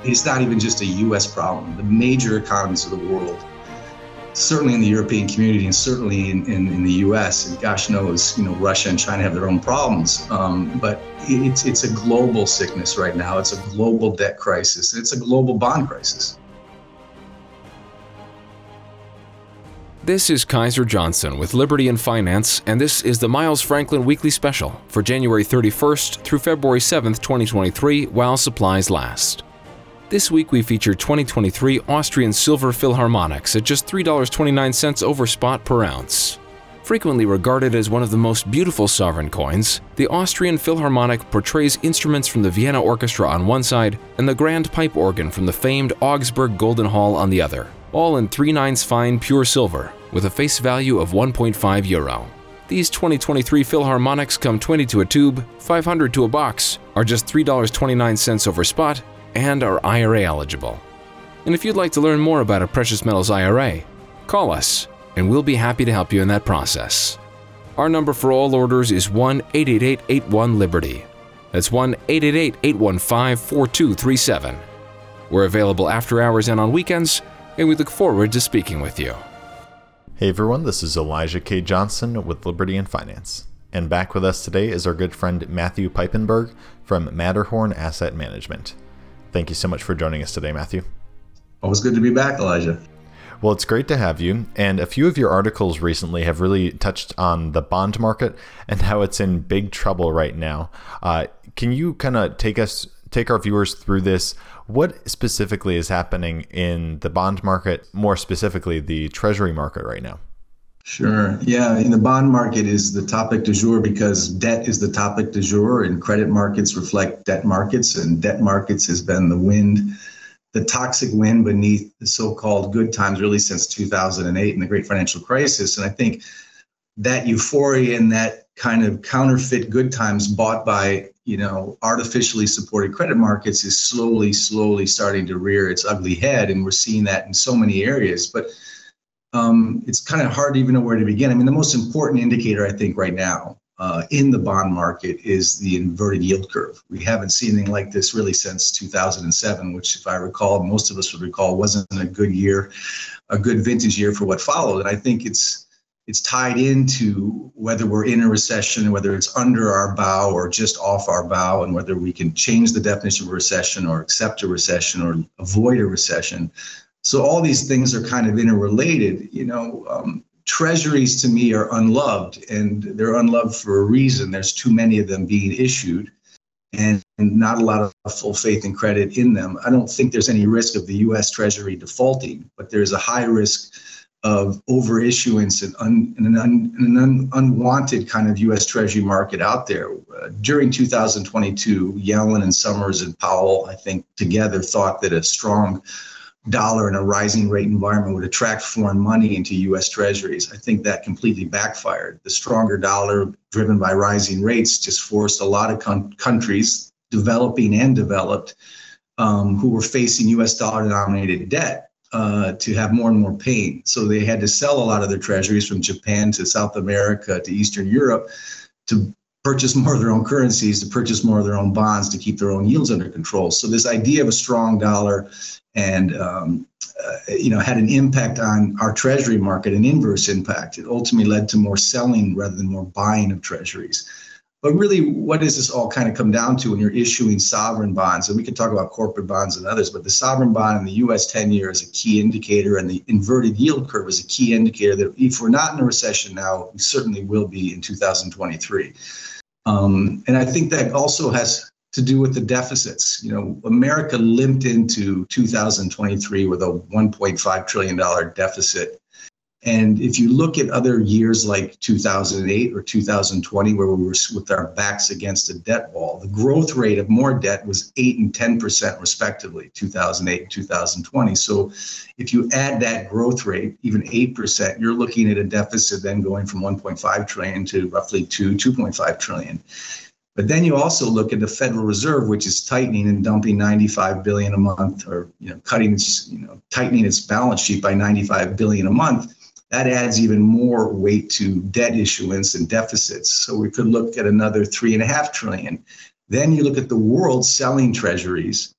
It's not even just a U.S. problem. The major economies of the world, certainly in the European community and certainly in the U.S., and gosh knows, Russia and China have their own problems. But it's a global sickness right now. It's a global debt crisis. It's a global bond crisis. This is Kaiser Johnson with Liberty and Finance, and this is the Miles Franklin Weekly Special for January 31st through February 7th, 2023, while supplies last. This week we feature 2023 Austrian Silver Philharmonics at just $3.29 over spot per ounce. Frequently regarded as one of the most beautiful sovereign coins, the Austrian Philharmonic portrays instruments from the Vienna Orchestra on one side and the grand pipe organ from the famed Augsburg Golden Hall on the other, all in 3/9 fine pure silver, with a face value of €1.5. These 2023 Philharmonics come 20 to a tube, 500 to a box, are just $3.29 over spot, and are IRA eligible. And if you'd like to learn more about a precious metals IRA, call us, and we'll be happy to help you in that process. Our number for all orders is 1-888-81-LIBERTY. That's 1-888-815-4237. We're available after hours and on weekends, and we look forward to speaking with you. Hey everyone, this is Elijah K. Johnson with Liberty and Finance. And back with us today is our good friend Matthew Piepenburg from Matterhorn Asset Management. Thank you so much for joining us today, Matthew. Always good to be back, Elijah. Well, it's great to have you. And a few of your articles recently have really touched on the bond market and how it's in big trouble right now. Can you kind of take our viewers through this? What specifically is happening in the bond market, more specifically the treasury market right now? Sure. Yeah, in the bond market is the topic du jour because debt is the topic du jour, and credit markets reflect debt markets, and debt markets has been the toxic wind beneath the so-called good times really since 2008 and the great financial crisis. And I think that euphoria and that kind of counterfeit good times bought by artificially supported credit markets is slowly starting to rear its ugly head. And we're seeing that in so many areas, but it's kind of hard to even know where to begin. I mean, the most important indicator, I think, right now in the bond market is the inverted yield curve. We haven't seen anything like this really since 2007, which, if I recall, most of us would recall, wasn't a good year, a good vintage year for what followed. And I think it's tied into whether we're in a recession, whether it's under our bow or just off our bow, and whether we can change the definition of a recession or accept a recession or avoid a recession. So all these things are kind of interrelated. Treasuries to me are unloved, and they're unloved for a reason. There's too many of them being issued and not a lot of full faith and credit in them. I don't think there's any risk of the U.S. Treasury defaulting, but there's a high risk of overissuance and an unwanted kind of U.S. Treasury market out there. During 2022, Yellen and Summers and Powell, I think, together thought that a strong dollar in a rising rate environment would attract foreign money into U.S. Treasuries. I think that completely backfired. The stronger dollar driven by rising rates just forced a lot of countries, developing and developed, who were facing U.S. dollar denominated debt, to have more and more pain. So they had to sell a lot of their treasuries from Japan to South America to Eastern Europe to purchase more of their own currencies, to purchase more of their own bonds, to keep their own yields under control. So this idea of a strong dollar and had an impact on our treasury market, an inverse impact. It ultimately led to more selling rather than more buying of treasuries. But really, what does this all kind of come down to when you're issuing sovereign bonds? And we can talk about corporate bonds and others, but the sovereign bond in the U.S. 10-year is a key indicator, and the inverted yield curve is a key indicator that if we're not in a recession now, we certainly will be in 2023. And I think that also has to do with the deficits. America limped into 2023 with a $1.5 trillion deficit. And if you look at other years like 2008 or 2020, where we were with our backs against a debt wall, the growth rate of more debt was 8 and 10% respectively, 2008 and 2020. So if you add that growth rate, even 8%, you're looking at a deficit then going from 1.5 trillion to roughly 2.5 trillion. But then you also look at the Federal Reserve, which is tightening and dumping $95 billion a month, or tightening its balance sheet by $95 billion a month. That adds even more weight to debt issuance and deficits. So we could look at another $3.5 trillion. Then you look at the world selling treasuries,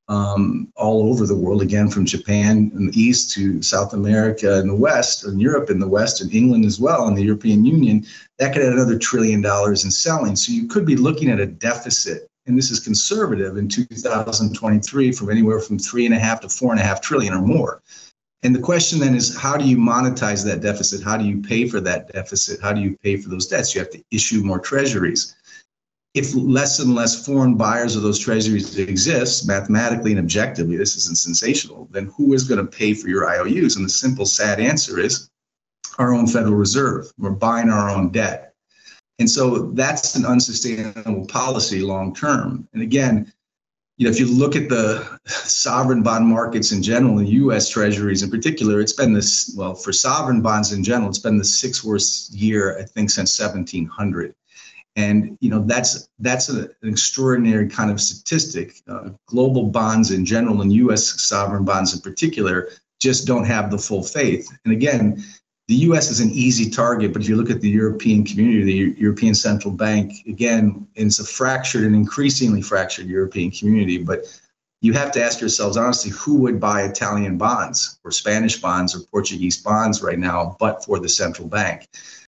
all over the world, again, from Japan in the east to South America in the west, and Europe in the west, and England as well, and the European Union, that could add another $1 trillion in selling. So you could be looking at a deficit, and this is conservative, in 2023 from anywhere from 3.5 to 4.5 trillion or more. And the question then is, how do you monetize that deficit? How do you pay for that deficit? How do you pay for those debts? You have to issue more treasuries. If less and less foreign buyers of those treasuries exist, mathematically and objectively, this isn't sensational, then who is going to pay for your IOUs? And the simple, sad answer is our own Federal Reserve. We're buying our own debt. And so that's an unsustainable policy long term. And again, if you look at the sovereign bond markets in general, and U.S. Treasuries in particular, it's been this, well, for sovereign bonds in general, it's been the sixth worst year, I think, since 1700. And, that's an extraordinary kind of statistic. Global bonds in general and U.S. sovereign bonds in particular just don't have the full faith. And again, the U.S. is an easy target, but if you look at the European community, the European Central Bank, again, it's a fractured and increasingly fractured European community. But you have to ask yourselves, honestly, who would buy Italian bonds or Spanish bonds or Portuguese bonds right now, but for the central bank?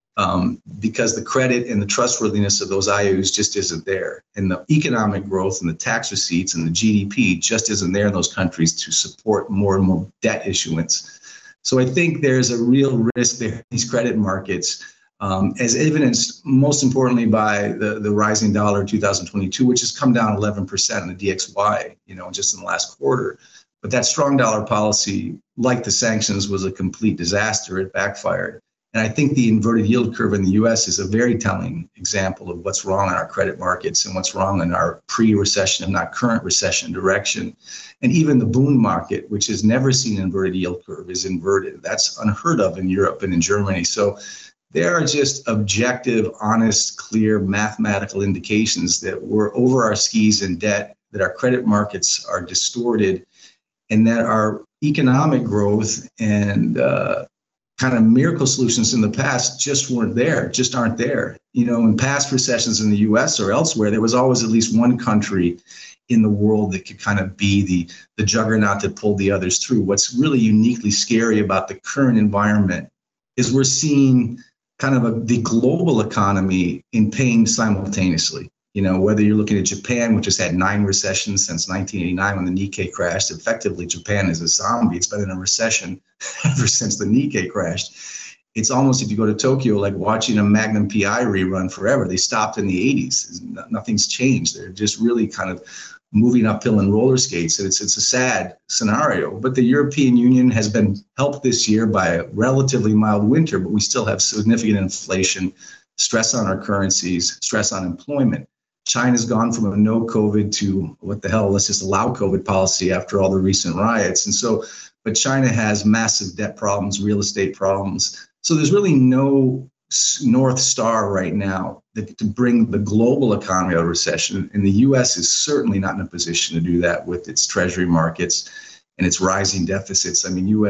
Because the credit and the trustworthiness of those IOUs just isn't there. And the economic growth and the tax receipts and the GDP just isn't there in those countries to support more and more debt issuance. So I think there's a real risk there in these credit markets, as evidenced most importantly by the rising dollar in 2022, which has come down 11% in the DXY, just in the last quarter. But that strong dollar policy, like the sanctions, was a complete disaster. It backfired. And I think the inverted yield curve in the U.S. is a very telling example of what's wrong in our credit markets and what's wrong in our pre-recession, if not current recession direction. And even the bond market, which has never seen an inverted yield curve, is inverted. That's unheard of in Europe and in Germany. So there are just objective, honest, clear mathematical indications that we're over our skis in debt, that our credit markets are distorted, and that our economic growth and kind of miracle solutions in the past just aren't there. In past recessions in the US or elsewhere, there was always at least one country in the world that could kind of be the juggernaut that pulled the others through. What's really uniquely scary about the current environment is we're seeing kind of the global economy in pain simultaneously. Whether you're looking at Japan, which has had 9 recessions since 1989 when the Nikkei crashed. Effectively, Japan is a zombie. It's been in a recession ever since the Nikkei crashed. It's almost, if you go to Tokyo, like watching a Magnum PI rerun forever. They stopped in the 80s. Nothing's changed. They're just really kind of moving uphill in roller skates. And it's a sad scenario. But the European Union has been helped this year by a relatively mild winter, but we still have significant inflation, stress on our currencies, stress on employment. China's gone from a no COVID to what the hell, let's just allow COVID policy after all the recent riots. And so, but China has massive debt problems, real estate problems. So there's really no North Star right now to bring the global economy out of recession. And the U.S. is certainly not in a position to do that with its treasury markets and its rising deficits. I mean,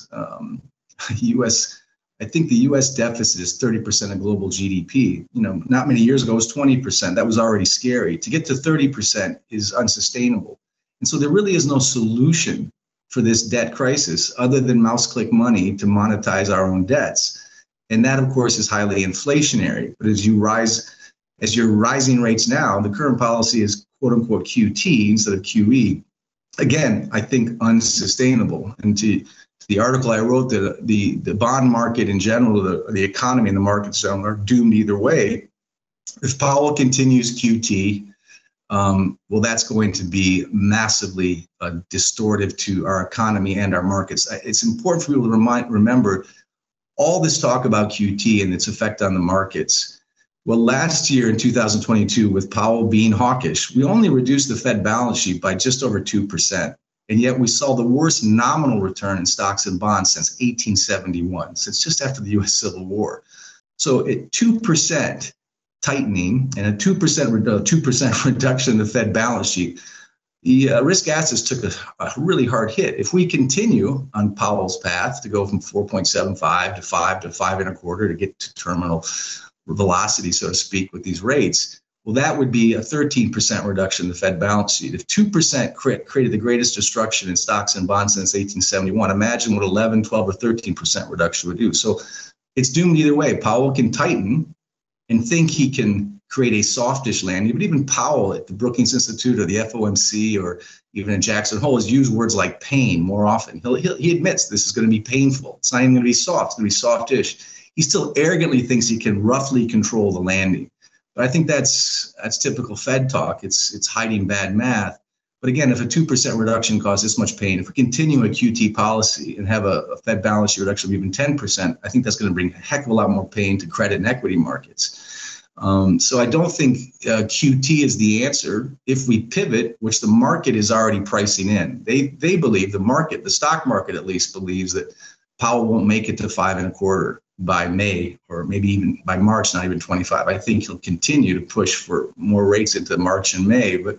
I think the U.S. deficit is 30% of global GDP. Not many years ago, it was 20%. That was already scary. To get to 30% is unsustainable. And so there really is no solution for this debt crisis other than mouse click money to monetize our own debts. And that, of course, is highly inflationary. But as you're rising rates now, the current policy is quote unquote QT instead of QE. Again, I think unsustainable. And to the article I wrote, the bond market in general, the economy and the markets are doomed either way. If Powell continues QT, well, that's going to be massively distortive to our economy and our markets. It's important for people to remember all this talk about QT and its effect on the markets. Well, last year in 2022, with Powell being hawkish, we only reduced the Fed balance sheet by just over 2%. And yet we saw the worst nominal return in stocks and bonds since 1871, since just after the U.S. Civil War. So at 2% tightening and a 2% reduction in the Fed balance sheet, the risk assets took a really hard hit. If we continue on Powell's path to go from 4.75 to 5 to 5.25 to get to terminal velocity, so to speak, with these rates, Well, that would be a 13% reduction in the Fed balance sheet. If 2% created the greatest destruction in stocks and bonds since 1871, imagine what 11, 12, or 13% reduction would do. So it's doomed either way. Powell can tighten and think he can create a softish landing, but even Powell at the Brookings Institute or the FOMC or even in Jackson Hole has used words like pain more often. He admits this is going to be painful. It's not even going to be soft. It's going to be softish. He still arrogantly thinks he can roughly control the landing. But I think that's typical Fed talk. It's hiding bad math. But again, if a 2% reduction causes this much pain, if we continue a QT policy and have a Fed balance sheet reduction of even 10%, I think that's going to bring a heck of a lot more pain to credit and equity markets. So I don't think QT is the answer. If we pivot, which the market is already pricing in, they believe, the stock market at least believes that Powell won't make it to 5.25 by May, or maybe even by March, not even 25. I think he'll continue to push for more rates into March and May. But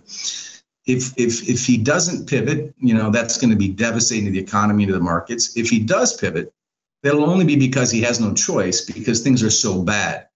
if he doesn't pivot, that's going to be devastating to the economy, to the markets. If he does pivot, that'll only be because he has no choice, because things are so bad.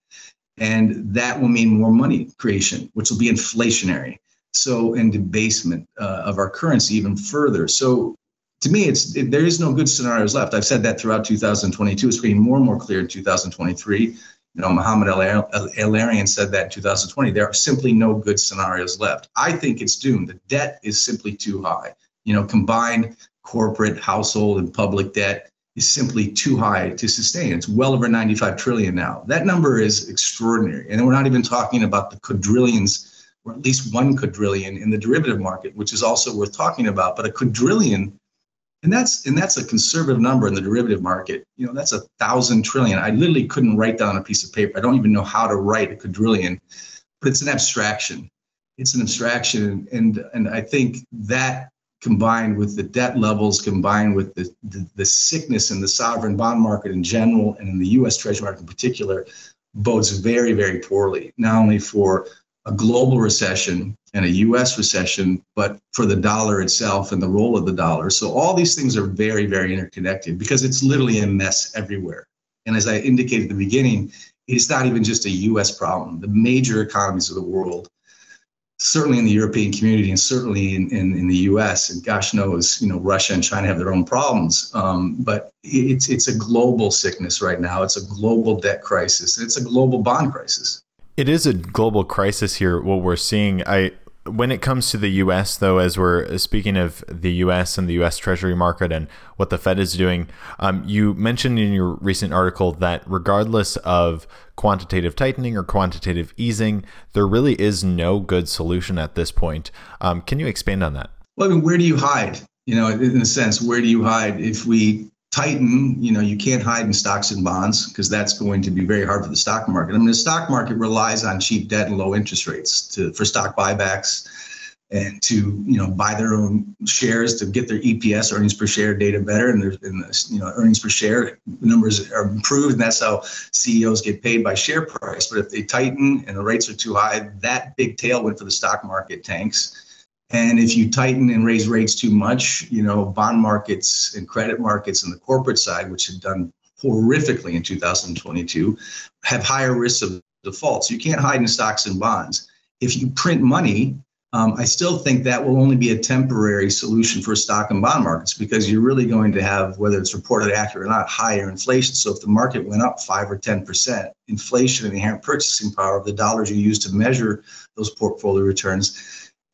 And that will mean more money creation, which will be inflationary. So, and debasement of our currency even further. So to me, there is no good scenarios left. I've said that throughout 2022. It's getting more and more clear in 2023. Mohamed El-Erian said that in 2020. There are simply no good scenarios left. I think it's doomed. The debt is simply too high. Combined corporate, household, and public debt is simply too high to sustain. It's well over 95 trillion now. That number is extraordinary. And we're not even talking about the quadrillions, or at least 1 quadrillion in the derivative market, which is also worth talking about. But a quadrillion, and that's a conservative number in the derivative market. That's 1,000 trillion. I literally couldn't write down a piece of paper. I don't even know how to write a quadrillion, but it's an abstraction. It's an abstraction. And I think that, combined with the debt levels, combined with the sickness in the sovereign bond market in general and in the U.S. Treasury market in particular, bodes very, very poorly, not only for a global recession and a U.S. recession, but for the dollar itself and the role of the dollar. So all these things are very, very interconnected, because it's literally a mess everywhere. And as I indicated at the beginning, it's not even just a U.S. problem. The major economies of the world, certainly in the European community and certainly in the U.S., and gosh knows, Russia and China have their own problems. But it's a global sickness right now. It's a global debt crisis. It's a global bond crisis. It is a global crisis here, what we're seeing. When it comes to the U.S., though, as we're speaking of the U.S. and the U.S. Treasury market and what the Fed is doing, you mentioned in your recent article that regardless of quantitative tightening or quantitative easing, there really is no good solution at this point. Can you expand on that? Well, where do you hide? In a sense, where do you hide? If we tighten, you can't hide in stocks and bonds, because that's going to be very hard for the stock market. The stock market relies on cheap debt and low interest rates for stock buybacks and to, buy their own shares to get their EPS, earnings per share data better. And earnings per share numbers are improved. And that's how CEOs get paid, by share price. But if they tighten and the rates are too high, that big tailwind for the stock market tanks. And if you tighten and raise rates too much, bond markets and credit markets and the corporate side, which have done horrifically in 2022, have higher risks of default. So you can't hide in stocks and bonds. If you print money, I still think that will only be a temporary solution for stock and bond markets, because you're really going to have, whether it's reported accurate or not, higher inflation. So if the market went up 5 or 10%, inflation and the inherent purchasing power of the dollars you use to measure those portfolio returns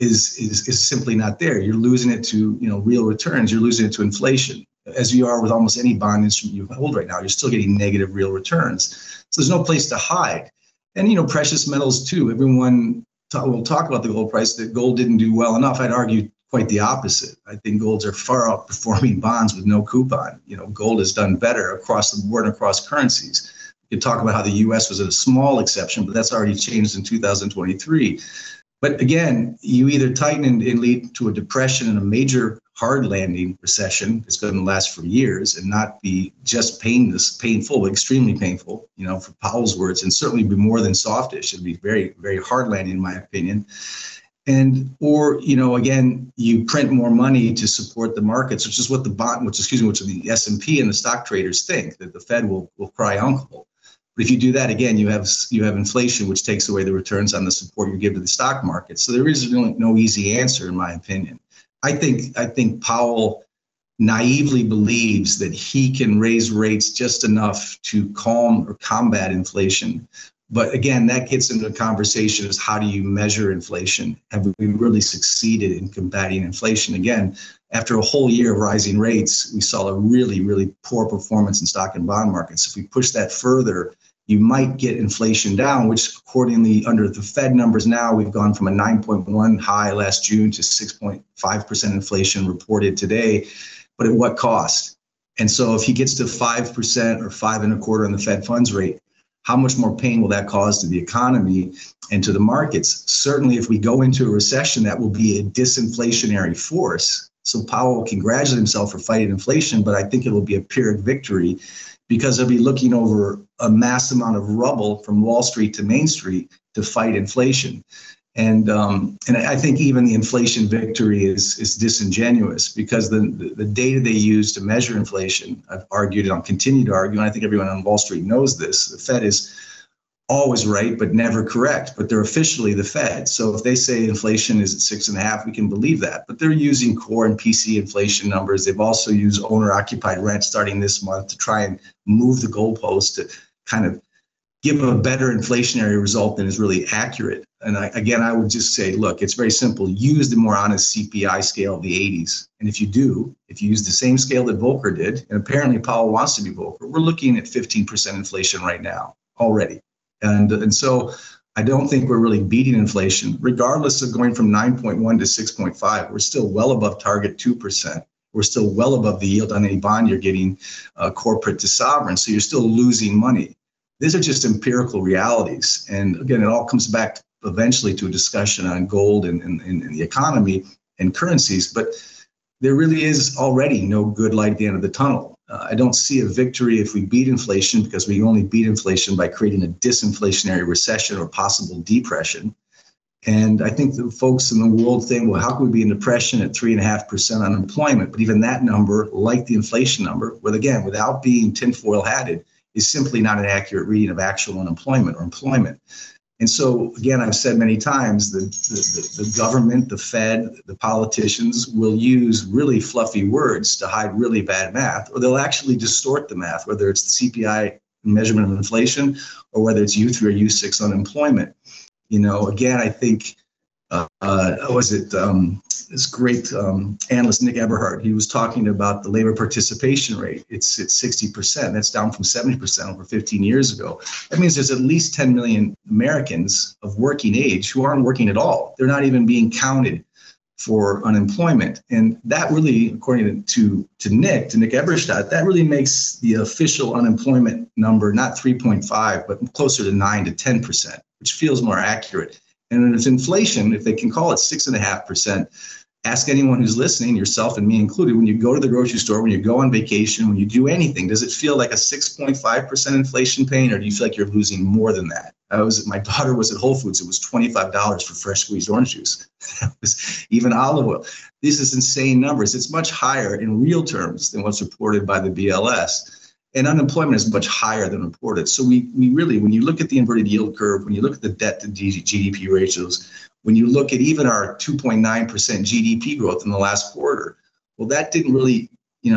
is simply not there. You're losing it to real returns. You're losing it to inflation, as you are with almost any bond instrument you hold right now. You're still getting negative real returns. So there's no place to hide. And precious metals too. Everyone will talk about the gold price, that gold didn't do well enough. I'd argue quite the opposite. I think golds are far outperforming bonds with no coupon. Gold has done better across the board and across currencies. You can talk about how the U.S. was a small exception, but that's already changed in 2023. But again, you either tighten and lead to a depression and a major hard landing recession. It's going to last for years and not be just painful, but extremely painful, for Powell's words, and certainly be more than softish. It'd be very, very hard landing, in my opinion. Or again, you print more money to support the markets, which is what the S&P and the stock traders think, that the Fed will cry uncle. But if you do that, again, you have inflation, which takes away the returns on the support you give to the stock market. So there is really no easy answer, in my opinion. I think Powell naively believes that he can raise rates just enough to calm or combat inflation. But again, that gets into the conversation is how do you measure inflation? Have we really succeeded in combating inflation? Again, after a whole year of rising rates, we saw a really, really poor performance in stock and bond markets. If we push that further, you might get inflation down, which accordingly under the Fed numbers now, we've gone from a 9.1 high last June to 6.5% inflation reported today. But at what cost? And so if he gets to 5% or 5.25% on the Fed funds rate, how much more pain will that cause to the economy and to the markets? Certainly, if we go into a recession, that will be a disinflationary force. So Powell will congratulate himself for fighting inflation, but I think it will be a Pyrrhic victory because he'll be looking over a mass amount of rubble from Wall Street to Main Street to fight inflation. And I think even the inflation victory is disingenuous because the data they use to measure inflation, I've argued and I'll continue to argue, and I think everyone on Wall Street knows this, the Fed is always right, but never correct, but they're officially the Fed. So if they say inflation is at 6.5, we can believe that, but they're using core and PC inflation numbers. They've also used owner-occupied rent starting this month to try and move the goalpost to kind of give a better inflationary result than is really accurate. And I would just say, look, it's very simple. Use the more honest CPI scale of the 80s. And if you use the same scale that Volcker did, and apparently Powell wants to be Volcker, we're looking at 15% inflation right now already. And so I don't think we're really beating inflation, regardless of going from 9.1 to 6.5. We're still well above target 2%. We're still well above the yield on any bond you're getting corporate to sovereign. So you're still losing money. These are just empirical realities. And again, it all comes back eventually to a discussion on gold and the economy and currencies. But there really is already no good light at the end of the tunnel. I don't see a victory if we beat inflation because we only beat inflation by creating a disinflationary recession or possible depression. And I think the folks in the world think, well, how can we be in depression at 3.5% unemployment? But even that number, like the inflation number, without being tinfoil hatted, is simply not an accurate reading of actual unemployment or employment. And so, again, I've said many times that the government, the Fed, the politicians will use really fluffy words to hide really bad math, or they'll actually distort the math, whether it's the CPI measurement of inflation or whether it's U3 or U6 unemployment. Again, I think, this great analyst, Nick Eberhard, he was talking about the labor participation rate. It's at 60%. That's down from 70% over 15 years ago. That means there's at least 10 million Americans of working age who aren't working at all. They're not even being counted for unemployment. And that really, according to Nick Eberstadt, that really makes the official unemployment number not 3.5, but closer to 9 to 10%, which feels more accurate. And if inflation, if they can call it 6.5%, ask anyone who's listening, yourself and me included, when you go to the grocery store, when you go on vacation, when you do anything, does it feel like a 6.5% inflation pain, or do you feel like you're losing more than that? My daughter was at Whole Foods. It was $25 for fresh squeezed orange juice. That was even olive oil. These are insane numbers. It's much higher in real terms than what's reported by the BLS. And unemployment is much higher than reported. So we really, when you look at the inverted yield curve, when you look at the debt to GDP ratios, when you look at even our 2.9% GDP growth in the last quarter, well, that didn't really,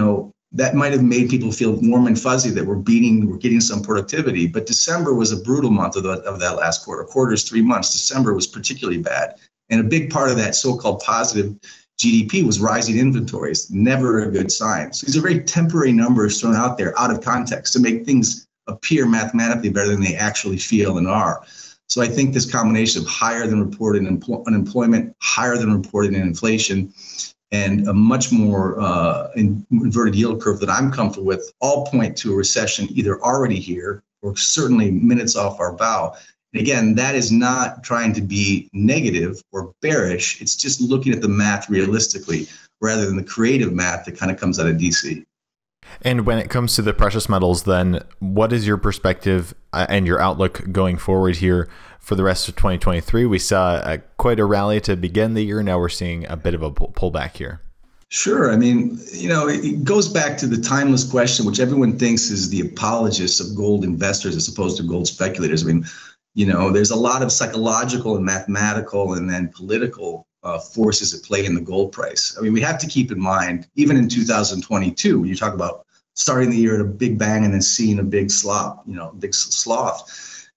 that might have made people feel warm and fuzzy that we're getting some productivity. But December was a brutal month of that last quarter. Quarter's 3 months. December was particularly bad. And a big part of that so-called positive GDP was rising inventories, never a good sign. So these are very temporary numbers thrown out there out of context to make things appear mathematically better than they actually feel and are. So I think this combination of higher than reported unemployment, higher than reported in inflation, and a much more inverted yield curve that I'm comfortable with all point to a recession either already here or certainly minutes off our bow. And again, that is not trying to be negative or bearish. It's just looking at the math realistically rather than the creative math that kind of comes out of DC. And when it comes to the precious metals, then what is your perspective and your outlook going forward here for the rest of 2023? We saw quite a rally to begin the year. Now we're seeing a bit of a pullback here. Sure. I mean, it goes back to the timeless question, which everyone thinks is the apologists of gold investors as opposed to gold speculators. I mean, there's a lot of psychological and mathematical and then political forces at play in the gold price. I mean, we have to keep in mind, even in 2022, when you talk about starting the year at a big bang and then seeing a big slop, big sloth,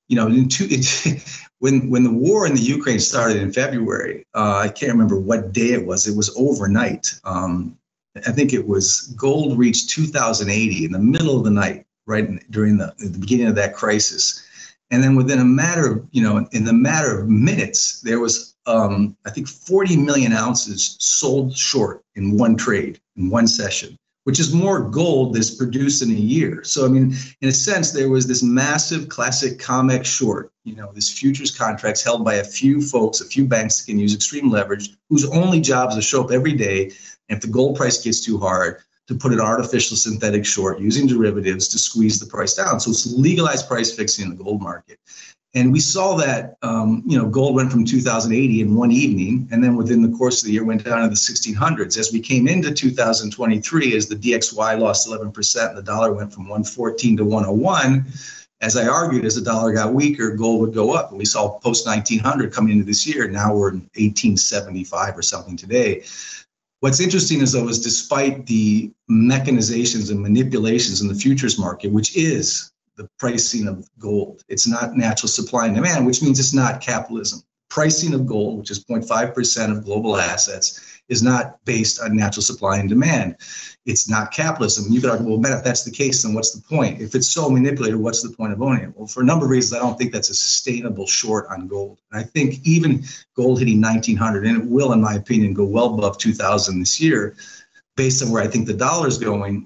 when the war in the Ukraine started in February, I can't remember what day it was. It was overnight. I think it was gold reached 2,080 in the middle of the night, right during the beginning of that crisis. And then within a matter of, in the matter of minutes, there was, I think, 40 million ounces sold short in one trade, in one session, which is more gold that's produced in a year. So, I mean, in a sense, there was this massive classic COMEX short, this futures contracts held by a few folks, a few banks that can use extreme leverage, whose only job is to show up every day. And if the gold price gets too hard, to put an artificial synthetic short using derivatives to squeeze the price down. So it's legalized price fixing in the gold market. And we saw that, gold went from 2,080 in one evening, and then within the course of the year went down to the 1,600s. As we came into 2023, as the DXY lost 11%, and the dollar went from 114 to 101, as I argued, as the dollar got weaker, gold would go up. And we saw post-1900 coming into this year. Now we're in 1875 or something today. What's interesting is, though, is despite the mechanizations and manipulations in the futures market, which is the pricing of gold, it's not natural supply and demand, which means it's not capitalism. Pricing of gold, which is 0.5% of global assets, is not based on natural supply and demand. It's not capitalism. You could argue, well, man, if that's the case, then what's the point? If it's so manipulated, what's the point of owning it? Well, for a number of reasons, I don't think that's a sustainable short on gold. And I think even gold hitting 1,900, and it will, in my opinion, go well above 2,000 this year, based on where I think the dollar is going.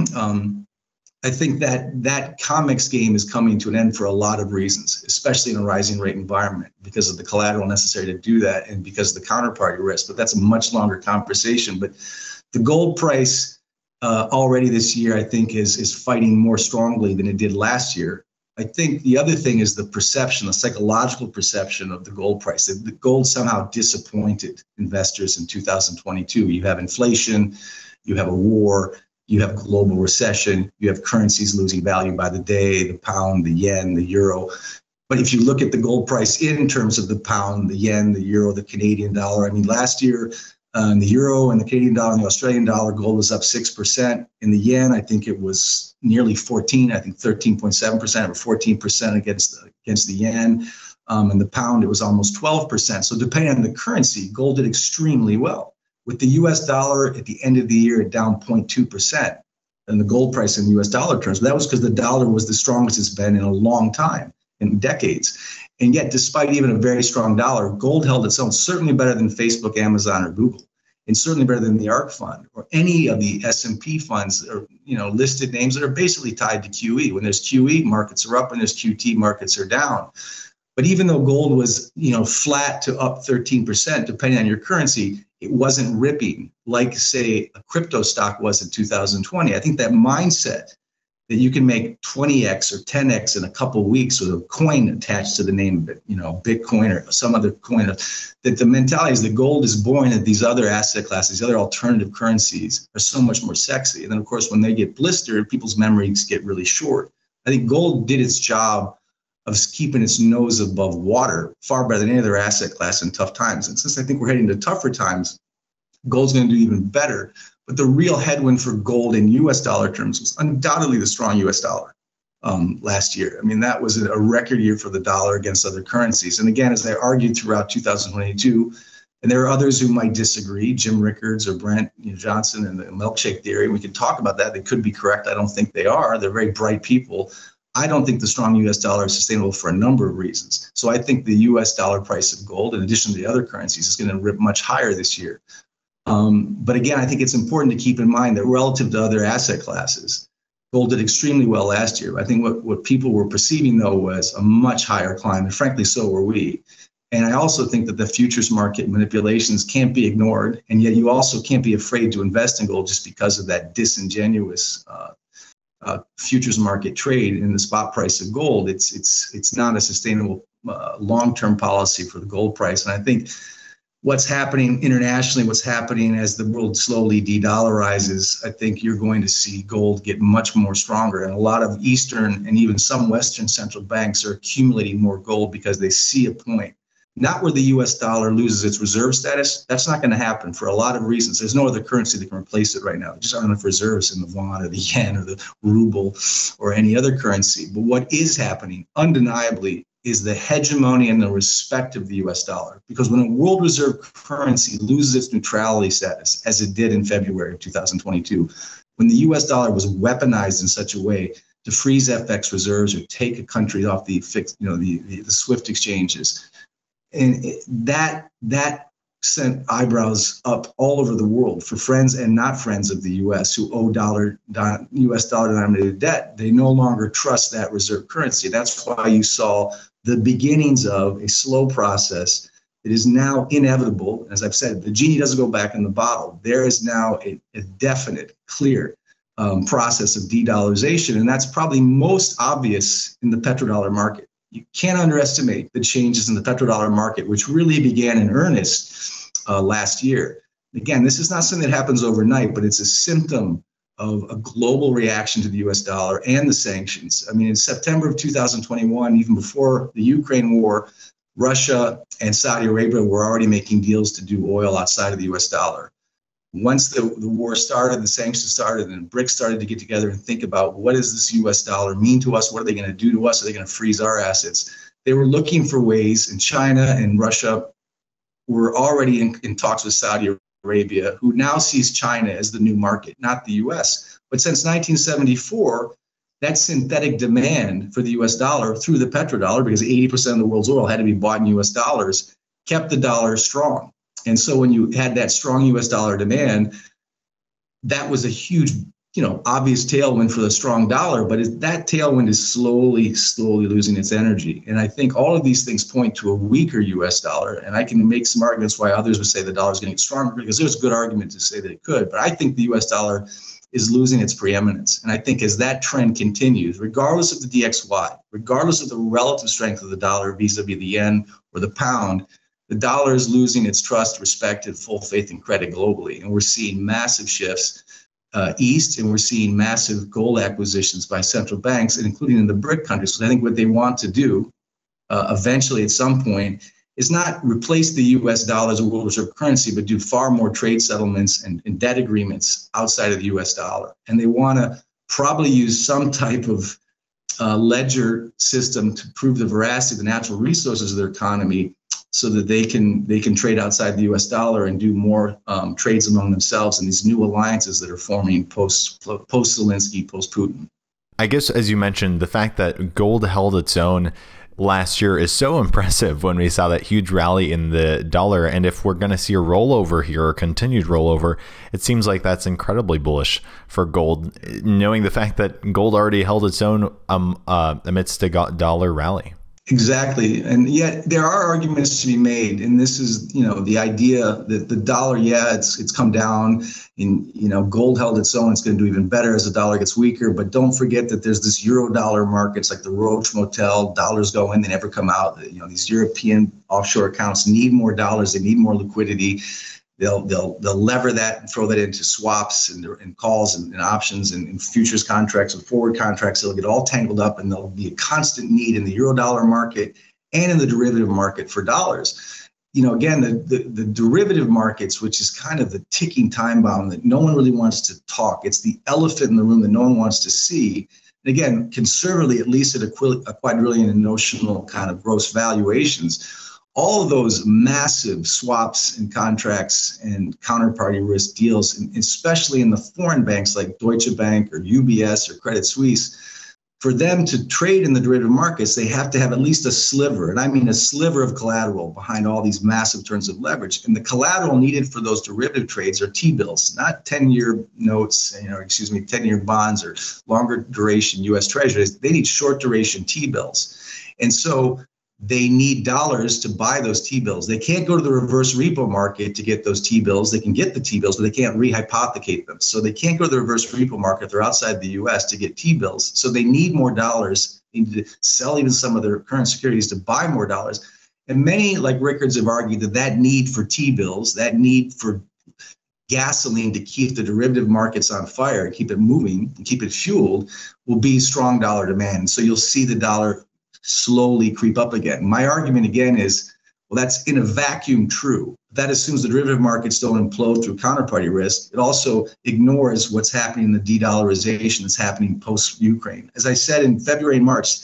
I think that COMEX game is coming to an end for a lot of reasons, especially in a rising rate environment, because of the collateral necessary to do that and because of the counterparty risk. But that's a much longer conversation. But the gold price already this year, I think, is fighting more strongly than it did last year. I think the other thing is the perception, the psychological perception of the gold price. The gold somehow disappointed investors in 2022. You have inflation, you have a war, you have global recession, you have currencies losing value by the day, the pound, the yen, the euro. But if you look at the gold price in terms of the pound, the yen, the euro, the Canadian dollar, I mean, last year, the euro and the Canadian dollar and the Australian dollar, gold was up 6%. In the yen, I think it was nearly 14, I think 13.7% or 14% against the yen. And the pound, it was almost 12%. So depending on the currency, gold did extremely well. With the US dollar at the end of the year down 0.2%, and the gold price in US dollar terms, but that was because the dollar was the strongest it's been in a long time, in decades. And yet, despite even a very strong dollar, gold held its own, certainly better than Facebook, Amazon, or Google, and certainly better than the ARK fund or any of the S&P funds or listed names that are basically tied to QE. When there's QE, markets are up, and there's QT, markets are down. But even though gold was flat to up 13%, depending on your currency, it wasn't ripping like, say, a crypto stock was in 2020. I think that mindset that you can make 20x or 10x in a couple of weeks with a coin attached to the name of it, Bitcoin or some other coin, that the mentality is that gold is born that these other asset classes, these other alternative currencies are so much more sexy. And then, of course, when they get blistered, people's memories get really short. I think gold did its job of keeping its nose above water far better than any other asset class in tough times. And since I think we're heading to tougher times, gold's going to do even better. But the real headwind for gold in US dollar terms was undoubtedly the strong US dollar last year. I mean, that was a record year for the dollar against other currencies. And again, as I argued throughout 2022, and there are others who might disagree, Jim Rickards or Brent Johnson and the milkshake theory, we can talk about that. They could be correct. I don't think they are. They're very bright people. I don't think the strong US dollar is sustainable for a number of reasons. So I think the US dollar price of gold, in addition to the other currencies, is going to rip much higher this year. But again, I think it's important to keep in mind that relative to other asset classes, gold did extremely well last year. I think what people were perceiving, though, was a much higher climb, and frankly, so were we. And I also think that the futures market manipulations can't be ignored, and yet you also can't be afraid to invest in gold just because of that disingenuous futures market trade in the spot price of gold. It's not a sustainable long-term policy for the gold price. And I think what's happening internationally, what's happening as the world slowly de-dollarizes, I think you're going to see gold get much more stronger. And a lot of Eastern and even some Western central banks are accumulating more gold because they see a point. Not where the US dollar loses its reserve status. That's not going to happen for a lot of reasons. There's no other currency that can replace it right now. There just aren't enough reserves in the won or the yen or the ruble or any other currency. But what is happening, undeniably, is the hegemony and the respect of the US dollar. Because when a world reserve currency loses its neutrality status, as it did in February of 2022, when the US dollar was weaponized in such a way to freeze FX reserves or take a country off the fixed, the SWIFT exchanges, and that sent eyebrows up all over the world for friends and not friends of the U.S. who owe U.S. dollar denominated debt. They no longer trust that reserve currency. That's why you saw the beginnings of a slow process that is now inevitable. As I've said, the genie doesn't go back in the bottle. There is now a definite, clear process of de-dollarization, and that's probably most obvious in the petrodollar market. You can't underestimate the changes in the petrodollar market, which really began in earnest last year. Again, this is not something that happens overnight, but it's a symptom of a global reaction to the US dollar and the sanctions. I mean, in September of 2021, even before the Ukraine war, Russia and Saudi Arabia were already making deals to do oil outside of the US dollar. Once the war started, the sanctions started, and BRICS started to get together and think about what does this US dollar mean to us? What are they going to do to us? Are they going to freeze our assets? They were looking for ways, and China and Russia were already in talks with Saudi Arabia, who now sees China as the new market, not the US. But since 1974, that synthetic demand for the US dollar through the petrodollar, because 80% of the world's oil had to be bought in US dollars, kept the dollar strong. And so when you had that strong US dollar demand, that was a huge, obvious tailwind for the strong dollar, but that tailwind is slowly losing its energy. And I think all of these things point to a weaker US dollar. And I can make some arguments why others would say the dollar is going to get stronger, because there's a good argument to say that it could. But I think the US dollar is losing its preeminence. And I think as that trend continues, regardless of the DXY, regardless of the relative strength of the dollar vis-a-vis the yen or the pound, the dollar is losing its trust, respect, and full faith and credit globally. And we're seeing massive shifts east, and we're seeing massive gold acquisitions by central banks, and including in the BRIC countries. So I think what they want to do eventually at some point is not replace the US dollar as a world reserve currency, but do far more trade settlements and debt agreements outside of the US dollar. And they want to probably use some type of ledger system to prove the veracity of the natural resources of their economy, so that they can trade outside the US dollar and do more trades among themselves in these new alliances that are forming post-Zelensky, post-Putin. I guess, as you mentioned, the fact that gold held its own last year is so impressive when we saw that huge rally in the dollar. And if we're going to see a rollover here, or continued rollover, it seems like that's incredibly bullish for gold, knowing the fact that gold already held its own amidst a dollar rally. Exactly. And yet there are arguments to be made. And this is, the idea that the dollar, it's come down, and, gold held its own. It's going to do even better as the dollar gets weaker. But don't forget that there's this euro dollar markets like the Roche Motel. Dollars go in, they never come out. These European offshore accounts need more dollars. They need more liquidity. They'll lever that and throw that into swaps and calls and options and futures contracts and forward contracts. They'll get all tangled up, and there'll be a constant need in the euro dollar market and in the derivative market for dollars. Again, the derivative markets, which is kind of the ticking time bomb that no one really wants to talk. It's the elephant in the room that no one wants to see. And again, conservatively, at least at a quadrillion in notional kind of gross valuations, all of those massive swaps and contracts and counterparty risk deals, especially in the foreign banks like Deutsche Bank or UBS or Credit Suisse, for them to trade in the derivative markets, they have to have at least a sliver, and I mean a sliver of collateral behind all these massive turns of leverage. And the collateral needed for those derivative trades are T-bills, not 10-year notes, 10-year bonds or longer duration U.S. Treasuries. They need short duration T-bills. And so they need dollars to buy those T-bills. They can't go to the reverse repo market to get those T-bills. They can get the T-bills, but they can't rehypothecate them. So they can't go to the reverse repo market if they're outside the U.S. to get T-bills. So they need more dollars. They need to sell even some of their current securities to buy more dollars. And many, like Rickards, have argued that need for T-bills, that need for gasoline to keep the derivative markets on fire, keep it moving, and keep it fueled, will be strong dollar demand. So you'll see the dollar slowly creep up again. My argument again is, well, that's in a vacuum true. That assumes the derivative markets don't implode through counterparty risk. It also ignores what's happening in the de-dollarization that's happening post-Ukraine. As I said in February and March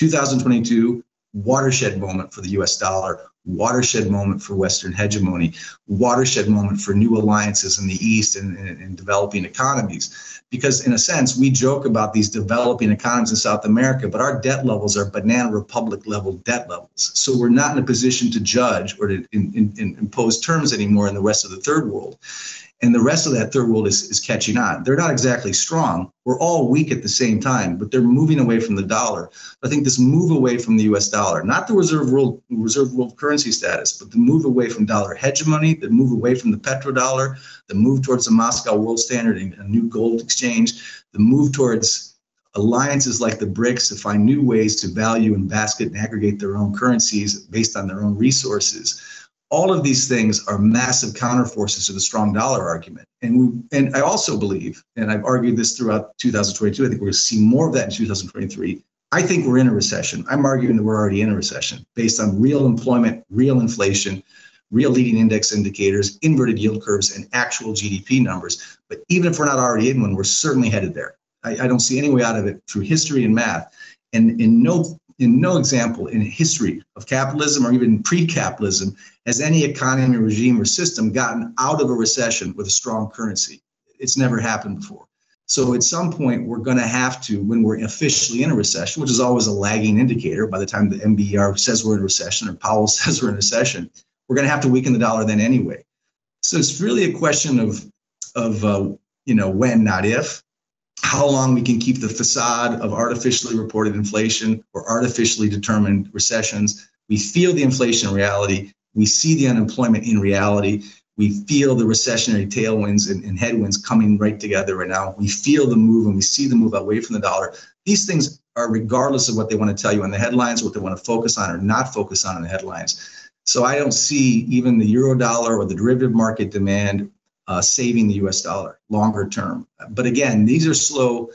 2022, watershed moment for the US dollar, watershed moment for Western hegemony, watershed moment for new alliances in the East and developing economies. Because in a sense, we joke about these developing economies in South America, but our debt levels are banana republic level debt levels. So we're not in a position to judge or to impose terms anymore in the rest of the third world. And the rest of that third world is catching on. They're not exactly strong. We're all weak at the same time, but they're moving away from the dollar. I think this move away from the US dollar, not the reserve world currency status, but the move away from dollar hegemony, the move away from the petrodollar, the move towards the Moscow world standard and a new gold exchange, the move towards alliances like the BRICS to find new ways to value and basket and aggregate their own currencies based on their own resources. All of these things are massive counterforces to the strong dollar argument. And I also believe, and I've argued this throughout 2022, I think we're going to see more of that in 2023. I think we're in a recession. I'm arguing that we're already in a recession based on real employment, real inflation, real leading index indicators, inverted yield curves, and actual GDP numbers. But even if we're not already in one, we're certainly headed there. I don't see any way out of it through history and math. And in no example in history of capitalism or even pre-capitalism has any economy, regime, or system gotten out of a recession with a strong currency. It's never happened before. So at some point, we're going to have to, when we're officially in a recession, which is always a lagging indicator by the time the NBER says we're in a recession or Powell says we're in a recession, we're going to have to weaken the dollar then anyway. So it's really a question of when, not if. How long we can keep the facade of artificially reported inflation or artificially determined recessions. We feel the inflation in reality. We see the unemployment in reality. We feel the recessionary tailwinds and headwinds coming right together right now. We feel the move and we see the move away from the dollar. These things are regardless of what they want to tell you in the headlines, what they want to focus on or not focus on in the headlines. So I don't see even the euro dollar or the derivative market demand saving the US dollar longer term. But again, these are slow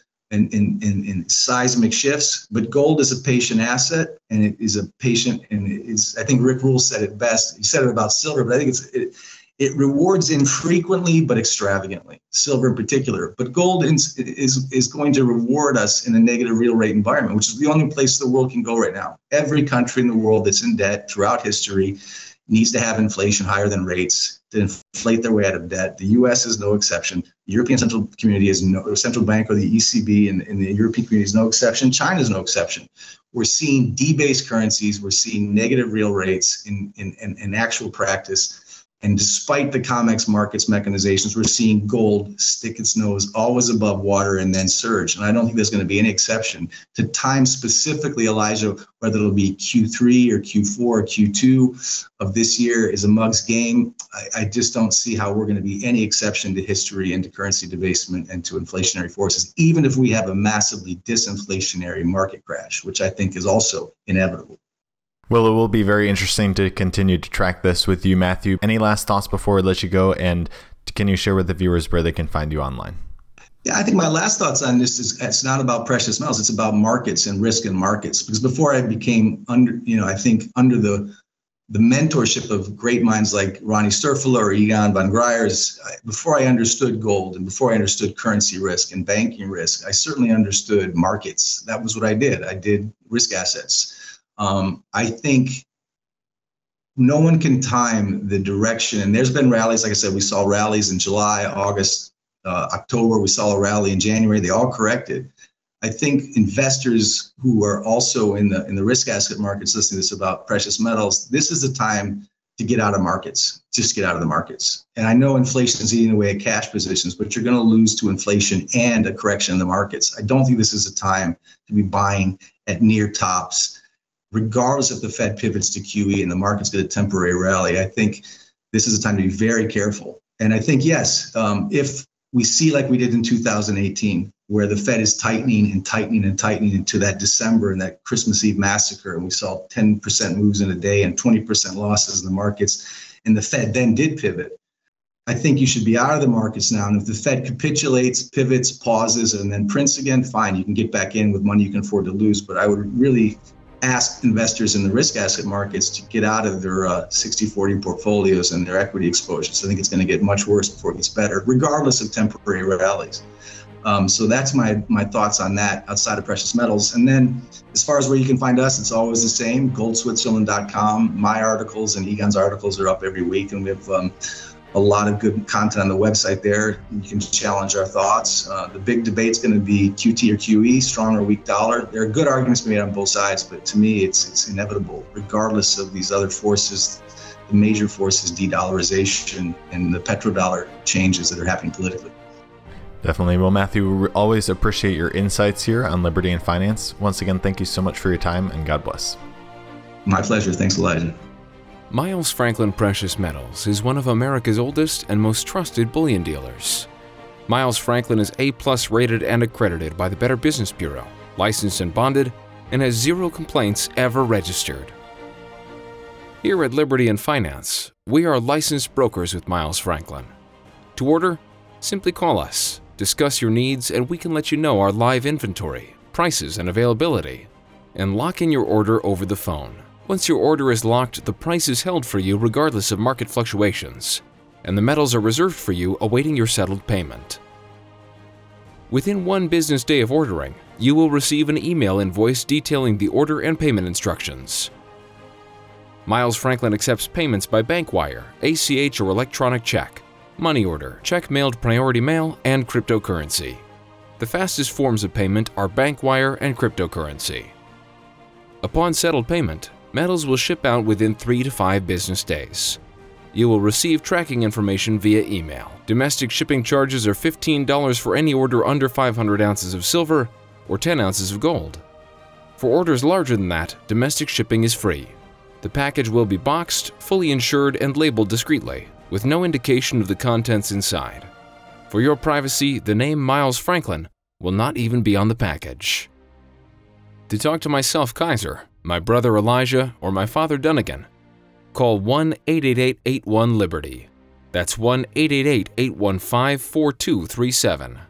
and seismic shifts, but gold is a patient asset and it is a patient, and I think Rick Rule said it best. He said it about silver, but I think it rewards infrequently but extravagantly, silver in particular. But gold is going to reward us in a negative real rate environment, which is the only place the world can go right now. Every country in the world that's in debt throughout history needs to have inflation higher than rates to inflate their way out of debt. The U.S. is no exception. The European Central Community is no central bank, or the ECB and the European Community is no exception. China is no exception. We're seeing debased currencies. We're seeing negative real rates in actual practice. And despite the COMEX markets mechanizations, we're seeing gold stick its nose always above water and then surge. And I don't think there's going to be any exception to time specifically, Elijah, whether it'll be Q3 or Q4 or Q2 of this year is a mug's game. I just don't see how we're going to be any exception to history and to currency debasement and to inflationary forces, even if we have a massively disinflationary market crash, which I think is also inevitable. Well, it will be very interesting to continue to track this with you, Matthew. Any last thoughts before we let you go? And can you share with the viewers where they can find you online? Yeah, I think my last thoughts on this is it's not about precious metals. It's about markets and risk in markets. Because before I became under the mentorship of great minds like Ronnie Sturfler or Egon von Greyer's, before I understood gold and before I understood currency risk and banking risk, I certainly understood markets. That was what I did. I did risk assets. I think no one can time the direction. And there's been rallies. Like I said, we saw rallies in July, August, October. We saw a rally in January. They all corrected. I think investors who are also in the risk asset markets listening to this about precious metals, this is the time to get out of markets. Just get out of the markets. And I know inflation is eating away at cash positions, but you're going to lose to inflation and a correction in the markets. I don't think this is a time to be buying at near tops, regardless if the Fed pivots to QE and the market's get a temporary rally. I think this is a time to be very careful. And I think, yes, if we see like we did in 2018, where the Fed is tightening and tightening and tightening into that December and that Christmas Eve massacre. And we saw 10% moves in a day and 20% losses in the markets. And the Fed then did pivot. I think you should be out of the markets now. And if the Fed capitulates, pivots, pauses, and then prints again, fine, you can get back in with money you can afford to lose. But I would really ask investors in the risk asset markets to get out of their 60-40 portfolios and their equity exposures. I think it's going to get much worse before it gets better, regardless of temporary rallies. So that's my thoughts on that outside of precious metals. And then as far as where you can find us, it's always the same, goldswitzerland.com. My articles and Egon's articles are up every week, and we have a lot of good content on the website there. You can challenge our thoughts. The big debate's going to be QT or QE, strong or weak dollar. There are good arguments made on both sides, but to me, it's inevitable, regardless of these other forces. The major force is de-dollarization and the petrodollar changes that are happening politically. Definitely. Well, Matthew, we always appreciate your insights here on Liberty and Finance. Once again, thank you so much for your time, and God bless. My pleasure. Thanks, Elijah. Miles Franklin Precious Metals is one of America's oldest and most trusted bullion dealers. Miles Franklin is A+ rated and accredited by the Better Business Bureau, licensed and bonded, and has 0 complaints ever registered. Here at Liberty and Finance, we are licensed brokers with Miles Franklin. To order, simply call us, discuss your needs, and we can let you know our live inventory, prices, and availability, and lock in your order over the phone. Once your order is locked, the price is held for you regardless of market fluctuations, and the metals are reserved for you awaiting your settled payment. Within 1 business day of ordering, you will receive an email invoice detailing the order and payment instructions. Miles Franklin accepts payments by bank wire, ACH or electronic check, money order, check mailed priority mail, and cryptocurrency. The fastest forms of payment are bank wire and cryptocurrency. Upon settled payment, metals will ship out within 3 to 5 business days. You will receive tracking information via email. Domestic shipping charges are $15 for any order under 500 ounces of silver or 10 ounces of gold. For orders larger than that, domestic shipping is free. The package will be boxed, fully insured, and labeled discreetly, with no indication of the contents inside. For your privacy, the name Miles Franklin will not even be on the package. To talk to myself, Kaiser, my brother Elijah, or my father Dunnigan, call 1-888-81-LIBERTY. That's 1-888-815-4237.